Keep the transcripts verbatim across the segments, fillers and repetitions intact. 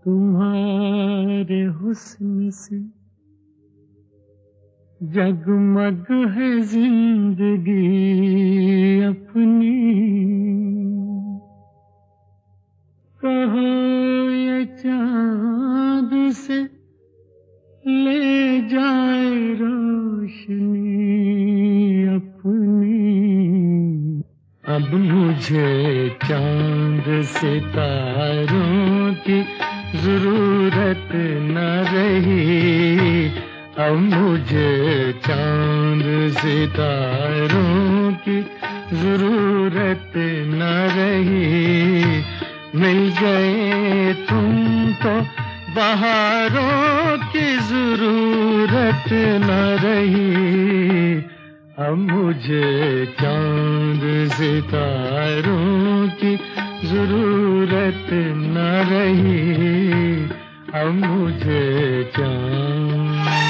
तुम्हारे हुस्न से जगमग है जिंदगी अपनी, कहो ये चाँद से ले जाए रोशनी अपनी। अब मुझे चाँद सितारों की जरूरत न रही, अब मुझे चाँद सितारों की जरूरत न रही। मिल गए तुम तो बहारों की जरूरत न रही, अब मुझे चाँद सितारों की जरूरत न रही, अब मुझे चाँद।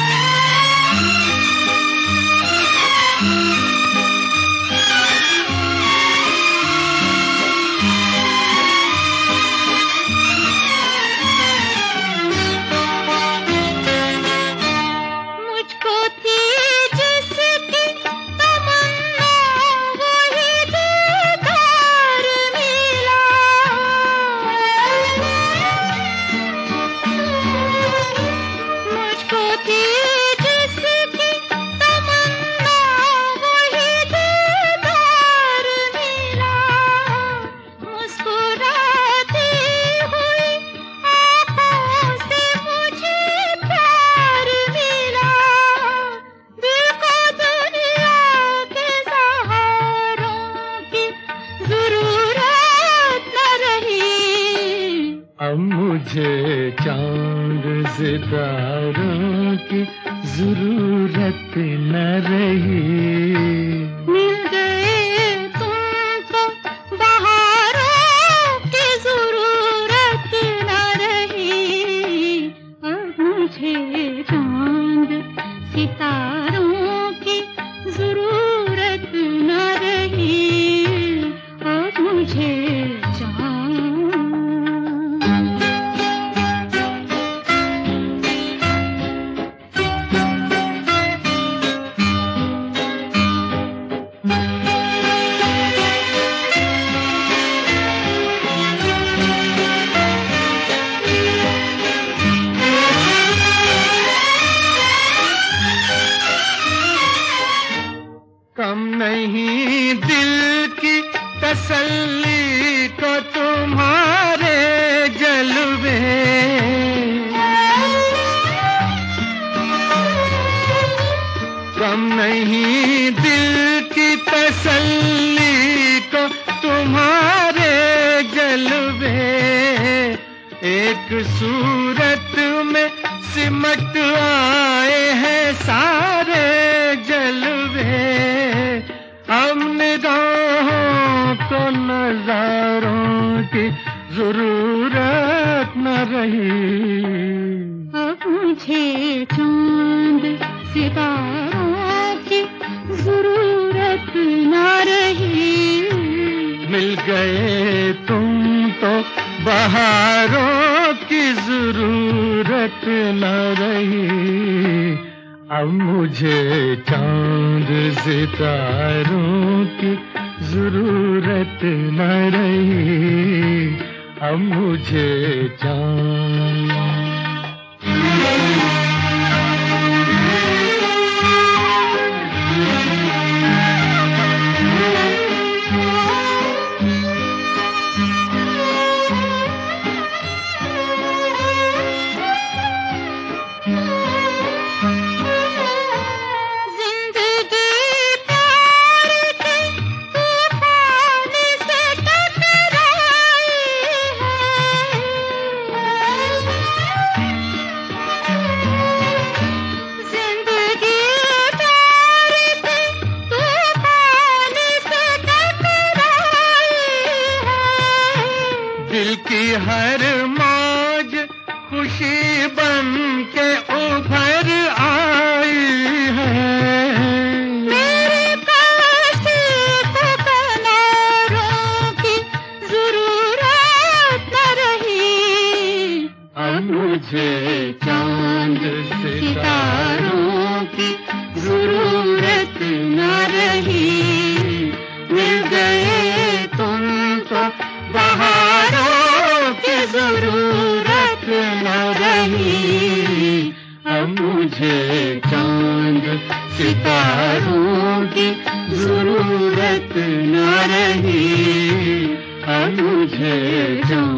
अब मुझे चाँद सितारों की जरूरत न रही। मिल गए तुम तो बहारों की जरूरत न रही, अब मुझे चाँद सितारों की जरूरत न रही, अब मुझे चाँद। कम नहीं दिल की तसल्ली को तुम्हारे जलवे, कम नहीं दिल की तसल्ली को तुम्हारे जलवे। एक सूरत में सिमट आए हैं सारे जलवे, अब निगाहों को नजारों की जरूरत न रही, अब मुझे चाँद सितारों की जरूरत न रही। मिल गए तुम तो बहारों की जरूरत न रही, अब मुझे चाँद सितारों की जरूरत न रही, अब मुझे चाँद। दिल की हर मौज खुशी बन के उभर आई है, मेरे पास किनारों की जरूरत न रही, जरूरत न रही। मिल गए तुम तो बहारों की जरूरत न रही। अब मुझे चांद सितारों की जरूरत न रही। अब मुझे चांद